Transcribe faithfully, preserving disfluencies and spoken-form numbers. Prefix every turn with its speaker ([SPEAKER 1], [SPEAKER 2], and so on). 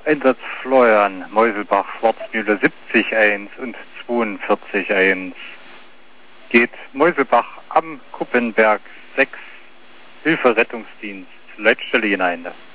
[SPEAKER 1] Einsatz Florian, Meuselbach, Schwarzmühle siebzig eins und zweiundvierzig eins. Geht Meuselbach am Kuppenberg sechs, Hilfe Rettungsdienst, Leitstelle hinein.